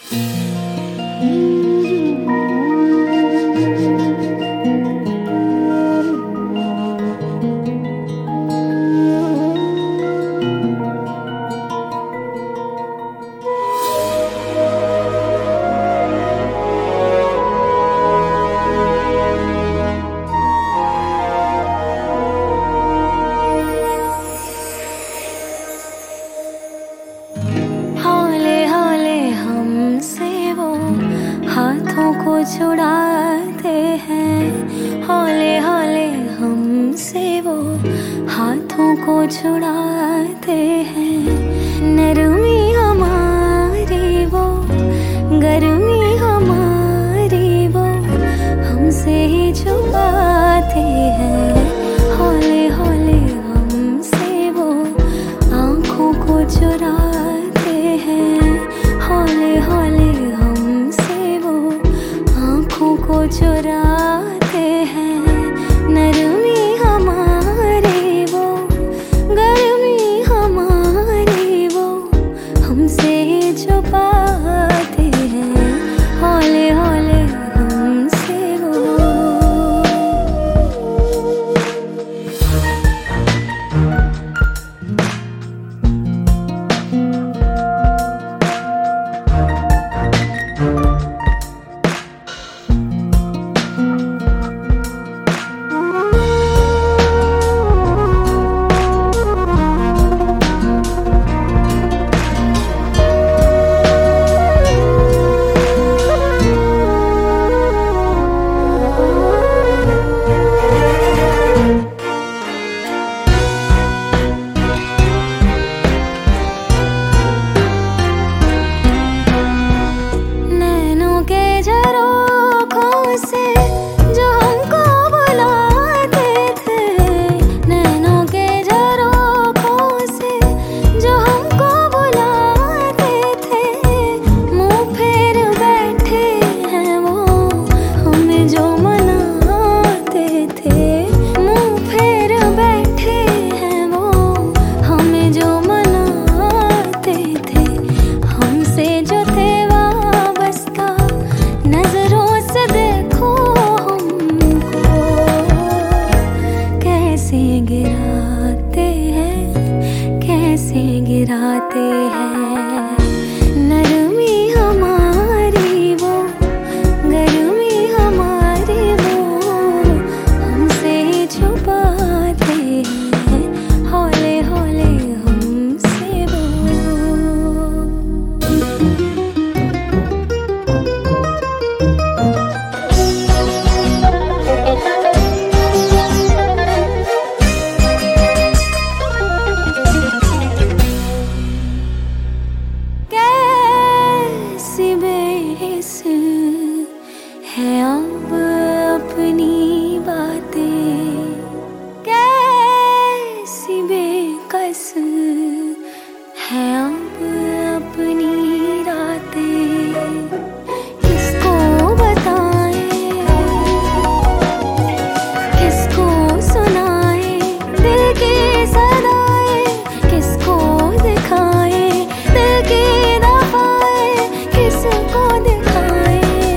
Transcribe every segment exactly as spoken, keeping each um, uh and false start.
को छुड़ाते हैं, हौले हौले हमसे वो हाथों को छुड़ाते हैं। नरमी हमारी वो, गर्मी हमारी वो हमसे ही छुपाते हैं। हौले हौले हमसे वो आँखों को चुराते हैं। हौले हौले हमसे वो आँखों को चुराते हैं। नरमी हमारी वो, गर्मी हमारी वो हमसे ही छुपाते हैं। हौले हौले हमसे वो। गिराते हैं, कैसे गिराते हैं। नरमी हमारी वो, गर्मी हमारी वो हमसे ही छुपाते हैं। हौले हौले हमसे वो। है अब अपनी बातें, कैसी बेकस है अब अपनी रातें। किसको बताएं, किसको सुनाएं दिल की सदाएं। किसको दिखाएं दिल की दफाएं, किसको दिखाएं।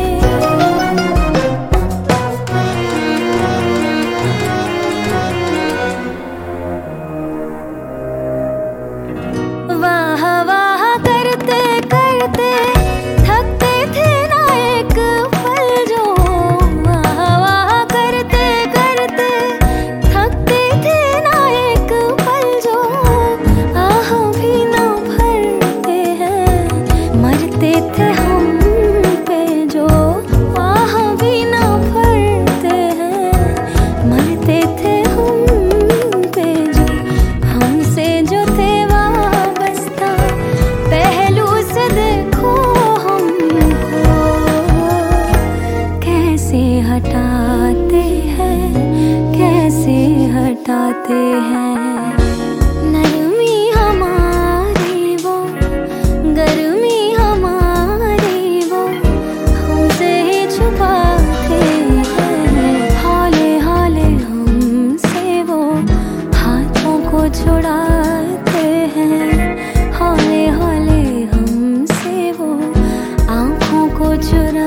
वाह वाह करते करते थकते थे ना एक पल जो। वाह वाह करते करते थकते थे ना एक पल जो। आह भी ना भरते हैं, मरते थे हम पे जो। आह भी ना भरते हैं, मरते थे हम पे जो। हमसे जो थे पहलू से देखो हमको, कैसे हटाते हैं, कैसे हटाते हैं। नरमी हमारी वो, गर्मी हमारी चुरा